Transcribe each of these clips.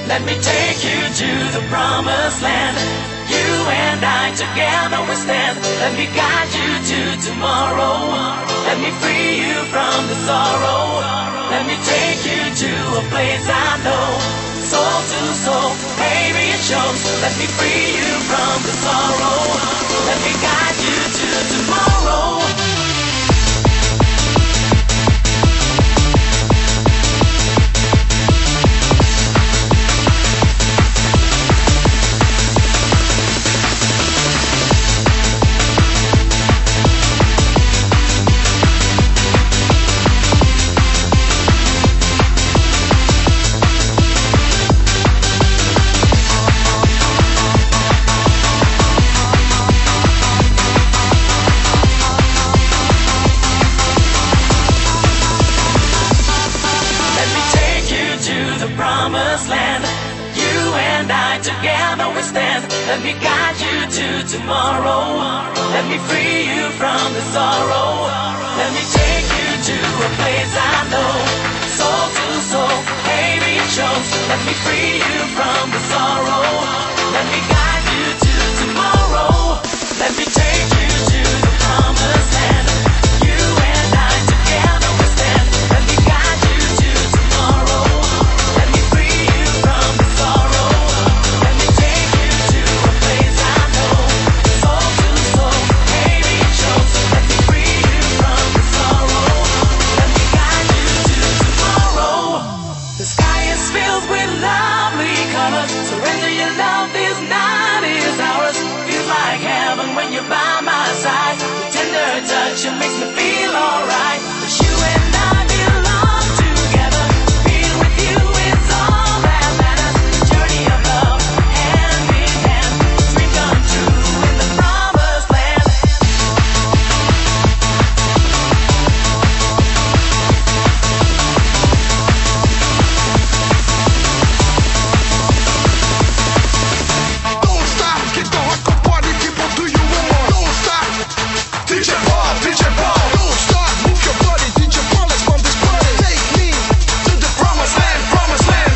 Let me take you to the promised land. You and I together we stand. Let me guide you to tomorrow. Let me free you from the sorrow. Let me take you to a place I know. Soul to soul, baby it shows. Let me free you from the sorrow. Let me guide you to tomorrow. Promised land. You and I together we stand. Let me guide you to tomorrow. Let me free you from the sorrow. Let me take you to a place I know. Soul to soul, baby it shows. Let me free you from the sorrow. Let me guide you to tomorrow. Let me take you to the promised land. You and I together we stand. Let me guide you to tomorrow. Let me free you from the sorrow. Let me take you to a place I know. Soul to soul, baby it shows. Let me free you from the sorrow. Let me guide you to tomorrow. The sky is filled with lovely colors. Surrender your love, this night is ours. Feels like heaven when you're by my side. Your tender touch, it makes me feel alright. 'Cause you and I belong together. Being with you is all that matters. Journey of love, hand in hand. Dream come true in the promised land. Don't stop, keep the hardcore party people do you want. Don't stop, DJ Paul, DJ Paul. Don't stop, move your body, DJ Paul, let's bump this party. Take me to the promised land, promised land.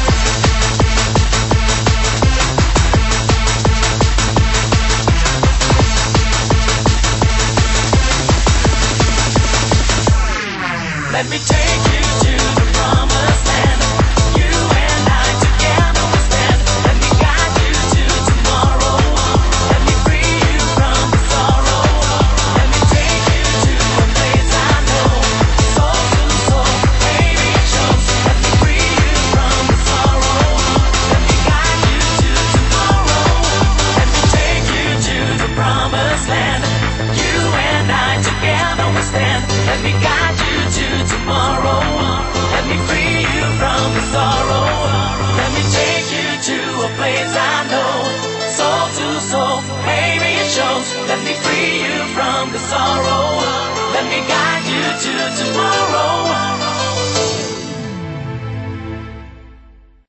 Let me take you to the promised land. You and I together we stand. Let me guide you to tomorrow. Let me free you from the sorrow. Let me take you to a place I know. Soul to soul, baby it shows. Let me free you from the sorrow. Let me guide you to tomorrow. Let me take you to the promised land. You and I together we stand. Let me guide you to tomorrow. Let me free you from the sorrow. Let me take you to a place I know. Soul to soul, baby it shows. Let me free you from the sorrow. Let me guide you to tomorrow.